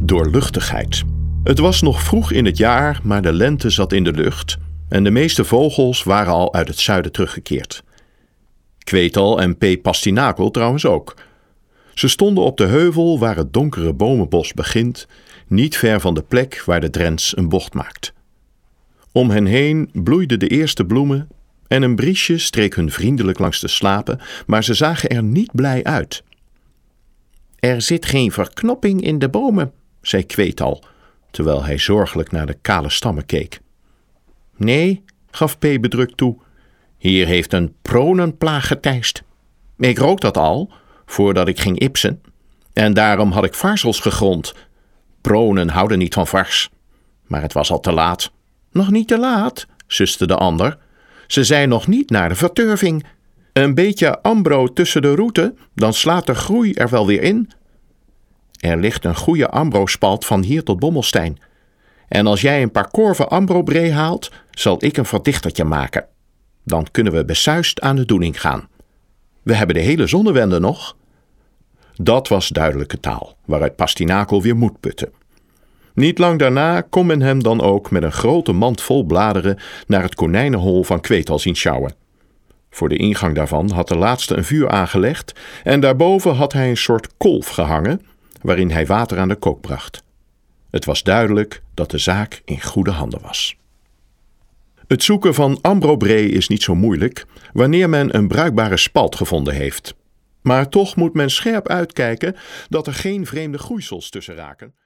Doorluchtigheid. Het was nog vroeg in het jaar, maar de lente zat in de lucht en de meeste vogels waren al uit het zuiden teruggekeerd. Kweetal en P. Pastinakel trouwens ook. Ze stonden op de heuvel waar het donkere bomenbos begint, niet ver van de plek waar de Drents een bocht maakt. Om hen heen bloeiden de eerste bloemen en een briesje streek hun vriendelijk langs de slapen, maar ze zagen er niet blij uit. Er zit geen verknopping in de bomen, zei Kweetal, terwijl hij zorgelijk naar de kale stammen keek. Nee, gaf P. bedrukt toe, hier heeft een pronenplaag geteist. Ik rook dat al, voordat ik ging ipsen, en daarom had ik varsels gegrond. Pronen houden niet van vars. Maar het was al te laat. Nog niet te laat, suste de ander. Ze zijn nog niet naar de verturving. Een beetje ambro tussen de roeten, dan slaat de groei er wel weer in. Er ligt een goede ambrospalt van hier tot Bommelstein. En als jij een paar korven ambrobree haalt, zal ik een verdichtertje maken. Dan kunnen we besuist aan de doening gaan. We hebben de hele zonnewende nog. Dat was duidelijke taal, waaruit Pastinakel weer moed putte. Niet lang daarna kon men hem dan ook met een grote mand vol bladeren naar het konijnenhol van Kweetal zien sjouwen. Voor de ingang daarvan had de laatste een vuur aangelegd en daarboven had hij een soort kolf gehangen, waarin hij water aan de kook bracht. Het was duidelijk dat de zaak in goede handen was. Het zoeken van ambrobree is niet zo moeilijk wanneer men een bruikbare spalt gevonden heeft. Maar toch moet men scherp uitkijken dat er geen vreemde groeisels tussen raken.